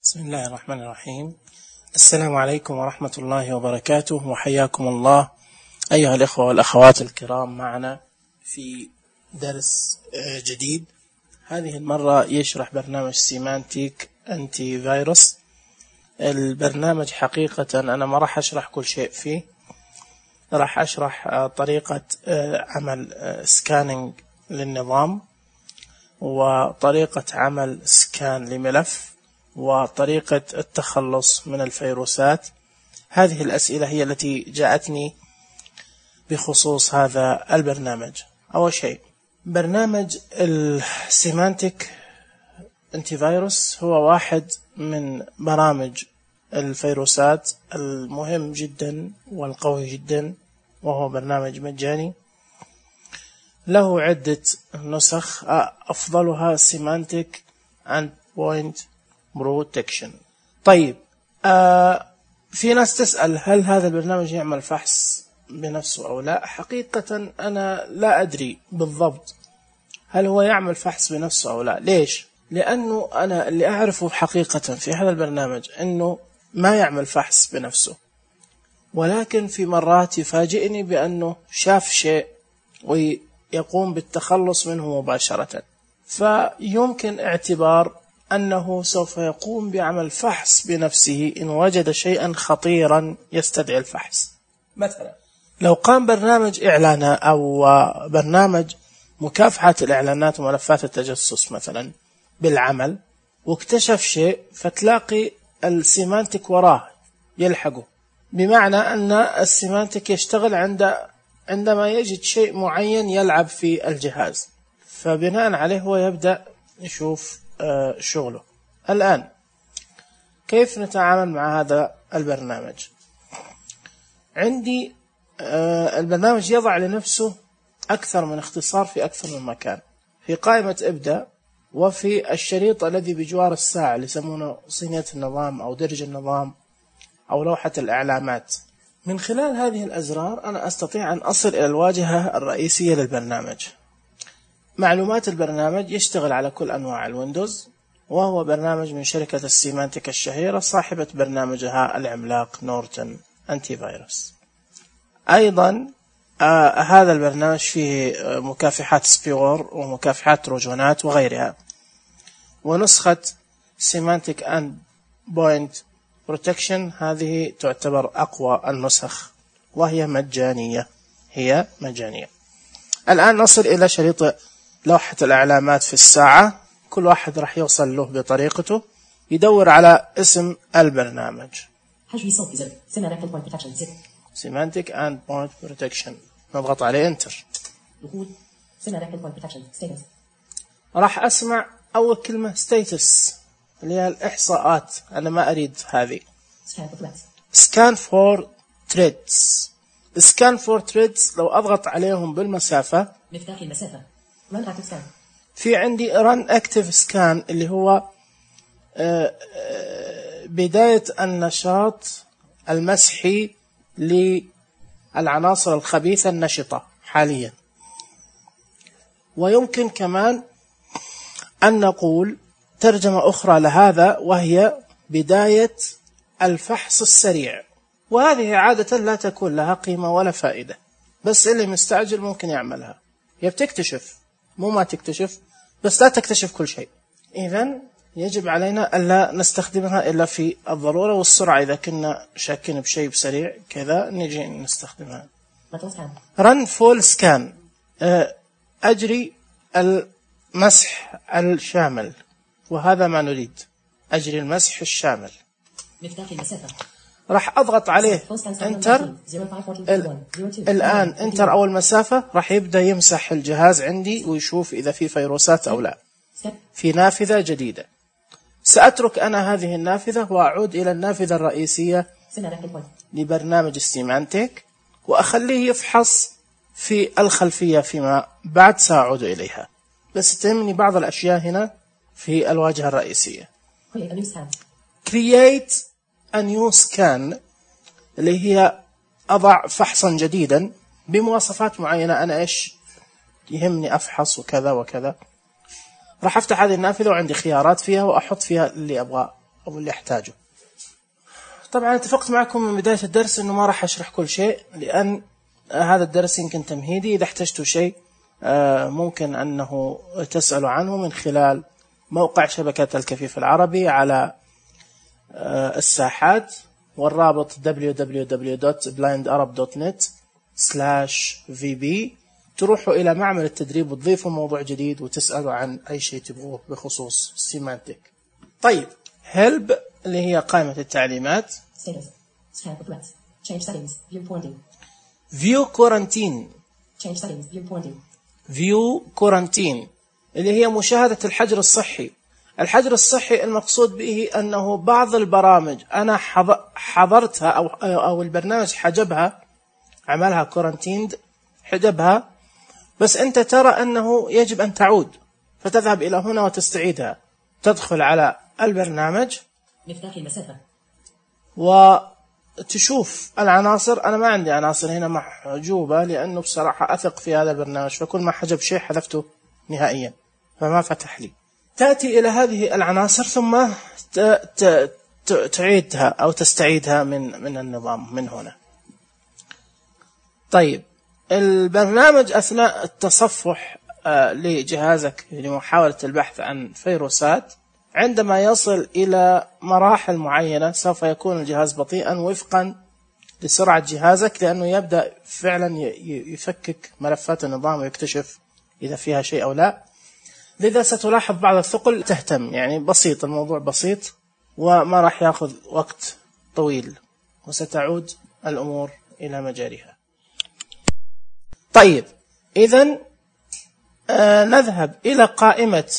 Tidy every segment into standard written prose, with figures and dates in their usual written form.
بسم الله الرحمن الرحيم. السلام عليكم ورحمة الله وبركاته، وحياكم الله أيها الإخوة والأخوات الكرام معنا في درس جديد. هذه المرة يشرح برنامج سيمانتيك أنتي فيروس. البرنامج حقيقة أنا ما راح أشرح كل شيء فيه، راح أشرح طريقة عمل سكانينج للنظام، وطريقة عمل سكان لملف، وطريقة التخلص من الفيروسات. هذه الأسئلة هي التي جاءتني بخصوص هذا البرنامج. أول شيء، برنامج السيمانتيك أنتي فيروس هو واحد من برامج الفيروسات المهم جدا والقوي جدا، وهو برنامج مجاني له عدة نسخ، أفضلها سيمانتيك أند بوينت بروتكشن. طيب، في ناس تسأل هل هذا البرنامج يعمل فحص بنفسه أو لا؟ حقيقة أنا لا أدري بالضبط هل هو يعمل فحص بنفسه أو لا. ليش؟ لأنه أنا اللي أعرفه حقيقة في هذا البرنامج أنه ما يعمل فحص بنفسه، ولكن في مرات يفاجئني بأنه شاف شيء ويقوم بالتخلص منه مباشرة، فيمكن اعتبار أنه سوف يقوم بعمل فحص بنفسه إن وجد شيئا خطيرا يستدعي الفحص. مثلا لو قام برنامج إعلان أو برنامج مكافحة الإعلانات وملفات التجسس مثلا بالعمل واكتشف شيء، فتلاقي السيمانتيك وراه يلحقه، بمعنى أن السيمانتيك يشتغل عندما يجد شيء معين يلعب في الجهاز، فبناء عليه هو يبدأ يشوف شغله. الآن كيف نتعامل مع هذا البرنامج؟ عندي البرنامج يضع لنفسه أكثر من اختصار في أكثر من مكان، في قائمة ابدأ، وفي الشريط الذي بجوار الساعة اللي يسمونه صينية النظام أو درج النظام أو لوحة الإعلامات. من خلال هذه الأزرار أنا أستطيع أن أصل إلى الواجهة الرئيسية للبرنامج. معلومات البرنامج يشتغل على كل أنواع الويندوز، وهو برنامج من شركة السيمانتيك الشهيرة صاحبة برنامجها العملاق نورتن أنتي فيروس. أيضا هذا البرنامج فيه مكافحات سبيور ومكافحات تروجانات وغيرها. ونسخة سيمانتيك أند بوينت بروتكشن هذه تعتبر أقوى النسخ، وهي مجانية، هي مجانية. الآن نصل إلى شريط لوحة الإعلامات في الساعة. كل واحد راح يوصل له بطريقته، يدور على اسم البرنامج. سيمانتيك أند بوينت بروتكشن، نضغط عليه انتر. راح أسمع أول كلمة ستيتس اللي هي الإحصاءات، أنا ما أريد هذه. سكان فور تريدز. سكان فور تريدز لو أضغط عليهم بالمسافة، مفتاح المسافة في عندي run active scan اللي هو بداية النشاط المسحي للعناصر الخبيثة النشطة حاليا. ويمكن كمان أن نقول ترجمة أخرى لهذا، وهي بداية الفحص السريع، وهذه عادة لا تكون لها قيمة ولا فائدة، بس اللي مستعجل ممكن يعملها. هي بتكتشف، مو ما تكتشف، بس لا تكتشف كل شيء. إذن يجب علينا ألا نستخدمها إلا في الضرورة والسرعة. إذا كنا شاكين بشيء بسريع كذا نجي نستخدمها. run full scan، أجري المسح الشامل، وهذا ما نريد، أجري المسح الشامل. مفتاح المسافة راح أضغط عليه انتر. الآن انتر أول مسافة راح يبدأ يمسح الجهاز عندي ويشوف إذا في فيروسات أو لا. في نافذة جديدة، سأترك أنا هذه النافذة وأعود إلى النافذة الرئيسية لبرنامج السيمانتيك، وأخليه يفحص في الخلفية فيما بعد سأعود إليها. بس تهمني بعض الأشياء هنا في الواجهة الرئيسية. create a new scan اللي هي أضع فحصا جديدا بمواصفات معينة، أنا إيش يهمني أفحص وكذا وكذا. راح أفتح هذه النافذة وعندي خيارات فيها وأحط فيها اللي أبغى أو اللي أحتاجه. طبعا اتفقت معكم من بداية الدرس أنه ما راح أشرح كل شيء، لأن هذا الدرس يمكن تمهيدي. إذا احتجتوا شيء ممكن أنه تسألوا عنه من خلال موقع شبكة الكفيف العربي على الساحات، والرابط www.blindarab.net/vb. تروحوا إلى معمل التدريب وتضيفوا موضوع جديد وتسألوا عن أي شيء تبغوه بخصوص سيمانتك. طيب، help اللي هي قائمة التعليمات. view quarantine. view quarantine اللي هي مشاهدة الحجر الصحي. الحجر الصحي المقصود به أنه بعض البرامج أنا حضرتها أو البرنامج حجبها، عملها كورنتيند، حجبها، بس أنت ترى أنه يجب أن تعود، فتذهب إلى هنا وتستعيدها. تدخل على البرنامج مفتاح المسافة وتشوف العناصر. أنا ما عندي عناصر هنا محجوبة لأنه بصراحة أثق في هذا البرنامج، فكل ما حجب شيء حذفته نهائيا فما فتح لي. تأتي إلى هذه العناصر ثم تعيدها أو تستعيدها من النظام من هنا. طيب، البرنامج أثناء التصفح لجهازك لمحاولة البحث عن فيروسات، عندما يصل إلى مراحل معينة سوف يكون الجهاز بطيئا وفقا لسرعة جهازك، لأنه يبدأ فعلا يفكك ملفات النظام ويكتشف إذا فيها شيء أو لا. لذا ستلاحظ بعض الثقل. تهتم، يعني بسيط، الموضوع بسيط وما راح يأخذ وقت طويل، وستعود الأمور إلى مجاريها. طيب، إذن نذهب إلى قائمة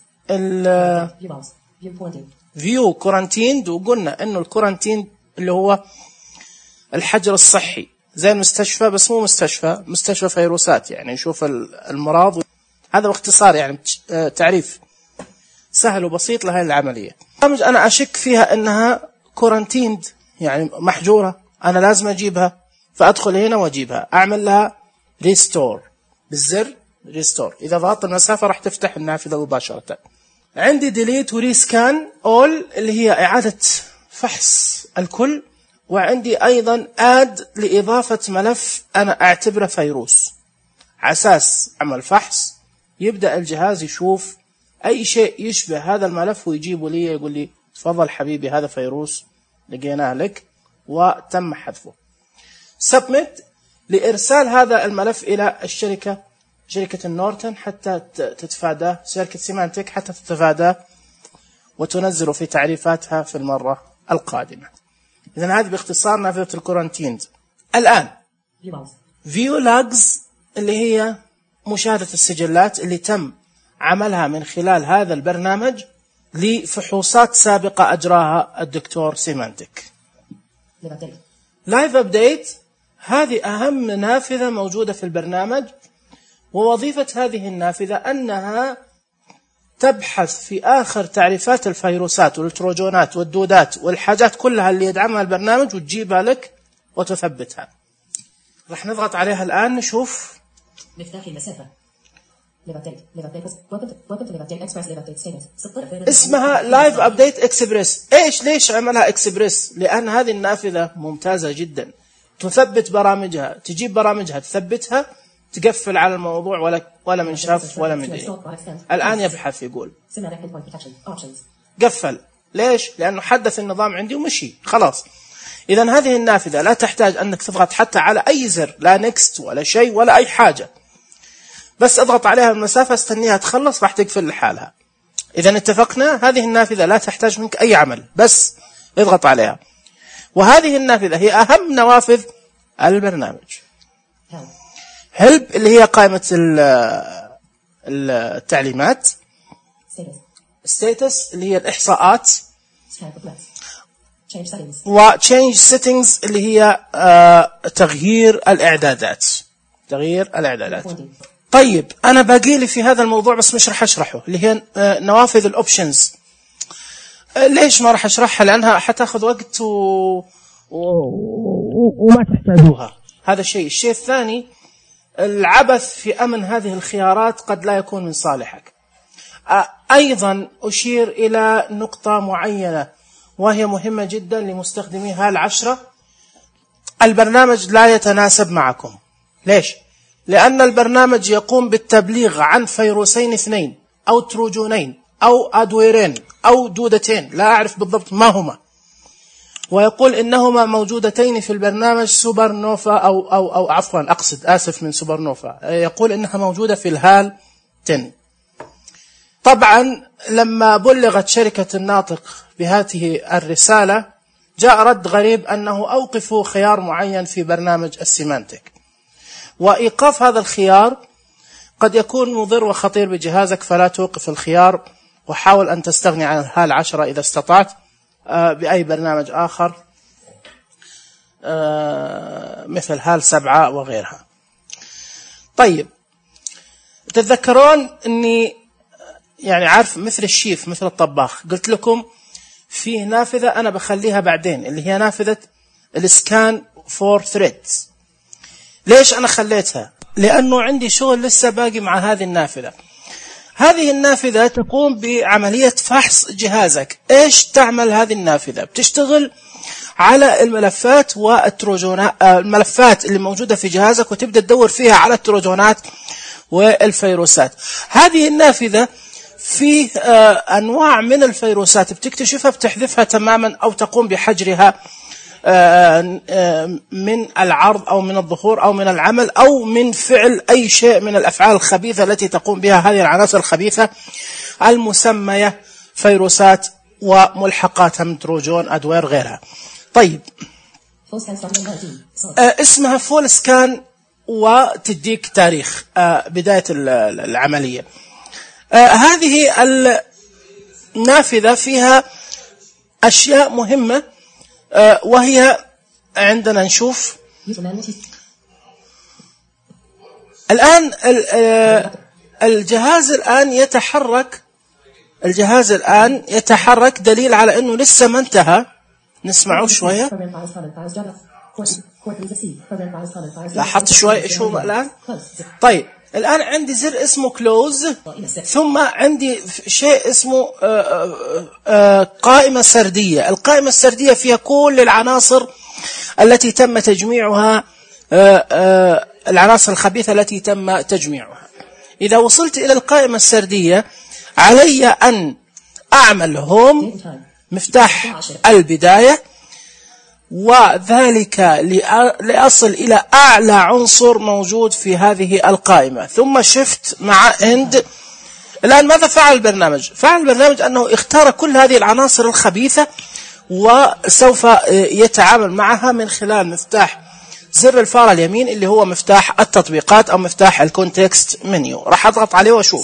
view quarantine. وقلنا إنه الكورنتين اللي هو الحجر الصحي زي المستشفى، بس مو مستشفى فيروسات، يعني يشوف المرض. هذا باختصار يعني تعريف سهل وبسيط لهذه العملية. أنا أشك فيها أنها كورنتيند، يعني محجورة، أنا لازم أجيبها، فأدخل هنا وأجيبها. أعمل لها ريستور بالزر ريستور. إذا ضغطت المسافة راح تفتح النافذة مباشرة. عندي ديليت وريسكان أول اللي هي إعادة فحص الكل، وعندي أيضا آد لإضافة ملف أنا أعتبره فيروس، على أساس عمل فحص يبدأ الجهاز يشوف أي شيء يشبه هذا الملف ويجيبه لي، يقول لي تفضل حبيبي هذا فيروس لقيناه لك وتم حذفه. سبميت لإرسال هذا الملف إلى شركة النورتن حتى تتفاداه، شركة سيمانتك حتى تتفاداه وتنزله في تعريفاتها في المرة القادمة. إذن هذه باختصار نافذة الكورنتينز. الآن فيو لاجز اللي هي مشاهدة السجلات اللي تم عملها من خلال هذا البرنامج لفحوصات سابقة أجراها الدكتور سيمانتك. لايف أبديت هذه أهم نافذة موجودة في البرنامج، ووظيفة هذه النافذة أنها تبحث في آخر تعريفات الفيروسات والتروجونات والدودات والحاجات كلها اللي يدعمها البرنامج وتجيبها لك وتثبتها. راح نضغط عليها الآن نشوف. مفتاح المسافة اسمها لايف أبديت إكسبريس. ليش عملها إكسبريس؟ لأن هذه النافذة ممتازة جدا، تثبت برامجها، تجيب برامجها تثبتها، تقفل على الموضوع ولا من شاف ولا من إيه. الآن يبحث يقول قفل. ليش؟ لأنه حدث النظام عندي ومشي خلاص. إذن هذه النافذة لا تحتاج أنك تضغط حتى على أي زر، لا نيكست ولا شيء ولا أي حاجة، بس اضغط عليها المسافة، استنيها تخلص راح تقفل لحالها. إذن اتفقنا هذه النافذة لا تحتاج منك أي عمل، بس اضغط عليها. وهذه النافذة هي أهم نوافذ البرنامج. هلب اللي هي قائمة التعليمات. ستاتس اللي هي الإحصاءات. وتشينج سيتنجز اللي هي تغيير الإعدادات. طيب، أنا باقي لي في هذا الموضوع بس مش راح أشرحه، اللي هي نوافذ الأوبشنز. ليش ما راح أشرحها؟ لأنها حتاخذ وقت وما تحتاجوها. هذا الشيء الثاني، العبث في أمن هذه الخيارات قد لا يكون من صالحك. أيضا أشير إلى نقطة معينة، وهي مهمة جدا لمستخدمي هال10. البرنامج لا يتناسب معكم. ليش؟ لأن البرنامج يقوم بالتبليغ عن فيروسين 2 أو تروجونين أو أدويرين أو دودتين، لا أعرف بالضبط ما هما، ويقول إنهما موجودتين في البرنامج سوبر نوفا أو عفوا آسف من سوبر نوفا، يقول إنها موجودة في الهال 10. طبعا لما بلغت شركة الناطق بهذه الرسالة جاء رد غريب أنه أوقفوا خيار معين في برنامج السيمانتك، وإيقاف هذا الخيار قد يكون مضر وخطير بجهازك، فلا توقف الخيار وحاول أن تستغني عن الهال10 إذا استطعت بأي برنامج آخر مثل هال7 وغيرها. طيب، تتذكرون أني يعني عارف مثل الشيف مثل الطباخ قلت لكم فيه نافذة أنا بخليها بعدين اللي هي نافذة السكان فور ثريدز. ليش أنا خليتها؟ لأنه عندي شغل لسه باقي مع هذه النافذة. هذه النافذة تقوم بعملية فحص جهازك. إيش تعمل هذه النافذة؟ بتشتغل على الملفات والتروجونات، الملفات اللي موجودة في جهازك، وتبدأ تدور فيها على التروجونات والفيروسات. هذه النافذة فيه أنواع من الفيروسات بتكتشفها بتحذفها تماما أو تقوم بحجرها من العرض أو من الظهور أو من العمل أو من فعل أي شيء من الأفعال الخبيثة التي تقوم بها هذه العناصر الخبيثة المسمية فيروسات وملحقاتها من تروجون أدوير غيرها. طيب، اسمها فول سكان وتديك تاريخ بداية العملية. هذه النافذة فيها أشياء مهمة، وهي عندنا نشوف الآن الجهاز الآن يتحرك دليل على أنه لسه ما انتهى. نسمعه شوية. لاحظت شوي إيش هو الآن؟ طيب، الآن عندي زر اسمه كلوز، ثم عندي شيء اسمه قائمة سردية. القائمة السردية فيها كل العناصر التي تم تجميعها، العناصر الخبيثة التي تم تجميعها. إذا وصلت إلى القائمة السردية علي أن أعمل هوم، مفتاح البداية، وذلك لأصل إلى أعلى عنصر موجود في هذه القائمة، ثم شفت مع إند. الآن ماذا فعل البرنامج؟ فعل البرنامج أنه اختار كل هذه العناصر الخبيثة وسوف يتعامل معها من خلال مفتاح زر الفارة اليمين اللي هو مفتاح التطبيقات أو مفتاح الكونتكست منيو. راح أضغط عليه وأشوف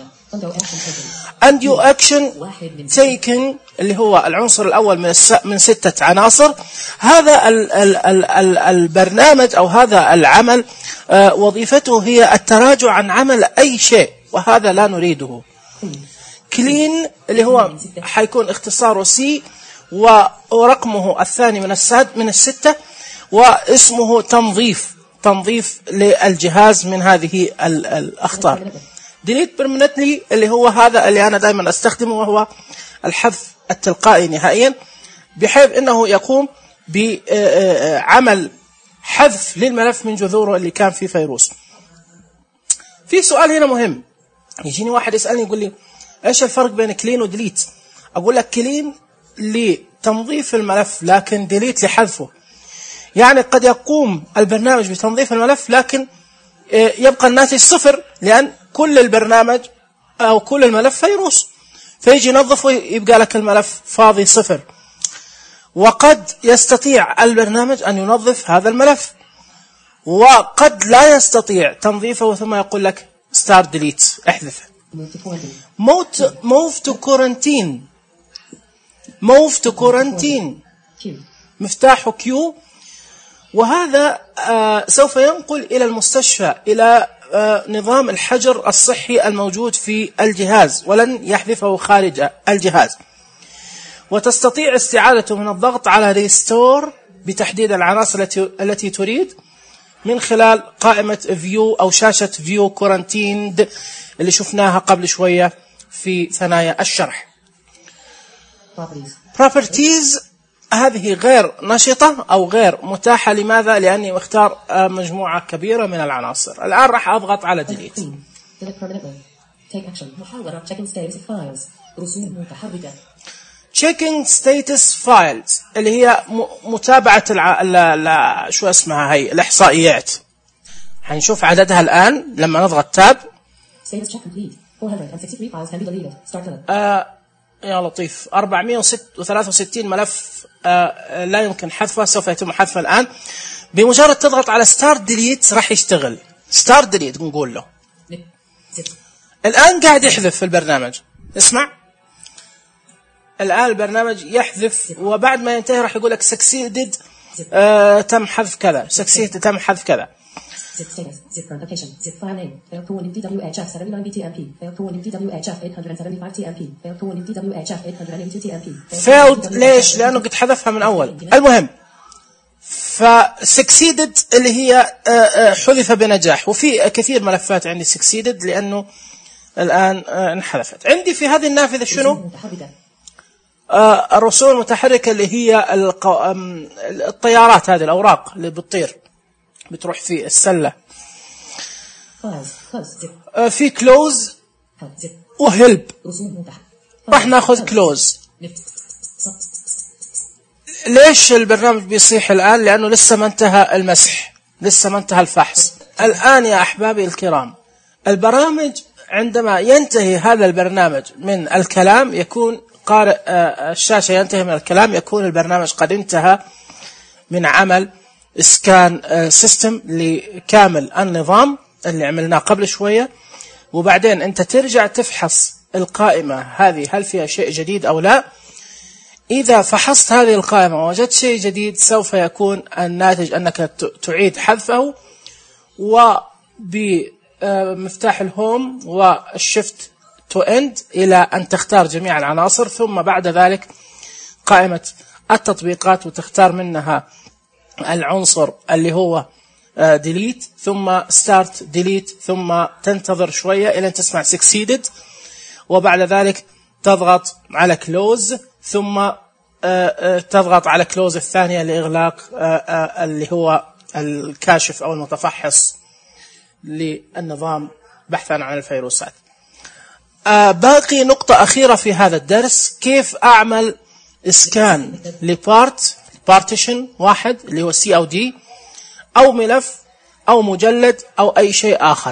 Undo Action Taken اللي هو العنصر الأول من 6 عناصر. هذا البرنامج أو هذا العمل وظيفته هي التراجع عن عمل أي شيء، وهذا لا نريده. Clean اللي هو حيكون اختصاره C ورقمه الثاني من 6، واسمه تنظيف للجهاز من هذه الأخطار. Delete permanently اللي هو هذا اللي أنا دائما أستخدمه، وهو الحذف التلقائي نهائيا، بحيث أنه يقوم بعمل حذف للملف من جذوره اللي كان فيه فيروس. في سؤال هنا مهم، يجيني واحد يسألني يقول لي إيش الفرق بين كلين وديليت؟ أقول لك كلين لتنظيف الملف لكن ديليت لحذفه. يعني قد يقوم البرنامج بتنظيف الملف لكن يبقى الناتج 0، لأن كل البرنامج أو كل الملف فيروس، فيجي ينظفه يبقى لك الملف فاضي 0. وقد يستطيع البرنامج أن ينظف هذا الملف، وقد لا يستطيع تنظيفه ثم يقول لك start delete احذفه. move to quarantine مفتاحه Q، وهذا سوف ينقل إلى المستشفى إلى نظام الحجر الصحي الموجود في الجهاز، ولن يحذفه خارج الجهاز. وتستطيع استعادته من الضغط على ريستور بتحديد العناصر التي تريد من خلال قائمة فيو أو شاشة فيو كورنتيند اللي شفناها قبل شوية في ثنايا الشرح. properties هذه غير نشطة أو غير متاحة. لماذا؟ لأني اختار مجموعة كبيرة من العناصر. الآن راح أضغط على delete. checking status files اللي هي متابعة شو اسمها هي الإحصائيات. حنشوف عددها الآن لما نضغط تاب. يا لطيف 463 ملف لا يمكن حذفه، سوف يتم حذفه الآن. بمجرد تضغط على start delete راح يشتغل. start delete نقول له الآن قاعد يحذف في البرنامج. اسمع الآن البرنامج يحذف، وبعد ما ينتهي راح يقول لك succeeded تم حذف كذا، succeeded تم حذف كذا. failed ليش؟ لأنه قد حذفها من أول. المهم فsucceeded اللي هي حذف بنجاح، وفي كثير ملفات عندي succeeded لأنه الآن انحذفت. عندي في هذه النافذة شنو؟ الرسوم المتحركة اللي هي الطيارات، هذه الأوراق اللي بتطير بتروح في السلة. في close وhelp. راح ناخذ close. ليش البرنامج بيصيح الآن؟ لأنه لسه ما انتهى المسح، لسه ما انتهى الفحص. الآن يا أحبابي الكرام البرامج عندما ينتهي هذا البرنامج من الكلام يكون قارئ الشاشة ينتهي من الكلام، يكون البرنامج قد انتهى من عمل اسكان سيستم لكامل النظام اللي عملناه قبل شوية. وبعدين انت ترجع تفحص القائمة هذه هل فيها شيء جديد او لا. اذا فحصت هذه القائمة ووجدت شيء جديد سوف يكون الناتج انك تعيد حذفه، وبمفتاح الهوم والشيفت تو اند الى ان تختار جميع العناصر، ثم بعد ذلك قائمة التطبيقات وتختار منها العنصر اللي هو delete، ثم start delete، ثم تنتظر شوية إلى أن تسمع succeeded، وبعد ذلك تضغط على close، ثم تضغط على close الثانية لإغلاق اللي هو الكاشف أو المتفحص للنظام بحثا عن الفيروسات. باقي نقطة أخيرة في هذا الدرس، كيف أعمل اسكان لبارتيشن واحد اللي هو C أو D أو ملف أو مجلد أو أي شيء آخر.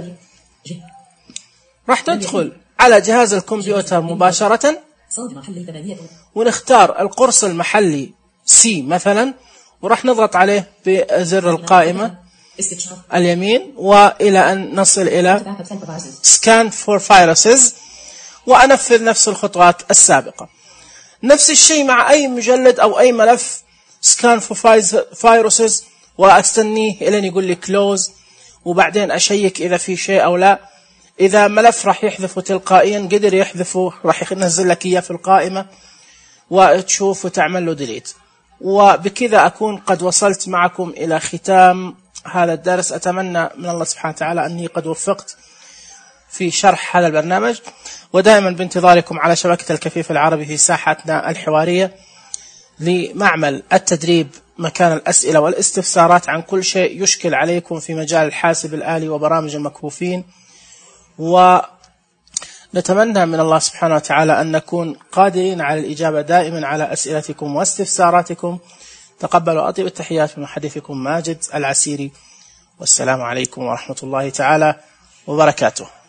راح تدخل على جهاز الكمبيوتر مباشرة ونختار القرص المحلي C مثلا، وراح نضغط عليه بزر القائمة اليمين وإلى أن نصل إلى scan for viruses، وأنفذ نفس الخطوات السابقة. نفس الشيء مع أي مجلد أو أي ملف scan for viruses، وأستنيه إلى أن يقول لي close، وبعدين أشيك إذا في شيء أو لا. إذا ملف راح يحذفه تلقائيا، قدر يحذفه راح ينزل لك إياه في القائمة وتشوف وتعمل له delete. وبكذا أكون قد وصلت معكم إلى ختام هذا الدرس. أتمنى من الله سبحانه وتعالى أني قد وفقت في شرح هذا البرنامج، ودائما بانتظاركم على شبكة الكفيف العربي في ساحتنا الحوارية لمعمل التدريب، مكان الأسئلة والاستفسارات عن كل شيء يشكل عليكم في مجال الحاسب الآلي وبرامج المكفوفين. ونتمنى من الله سبحانه وتعالى أن نكون قادرين على الإجابة دائما على أسئلتكم واستفساراتكم. تقبلوا أطيب التحيات من محدثكم ماجد العسيري، والسلام عليكم ورحمة الله تعالى وبركاته.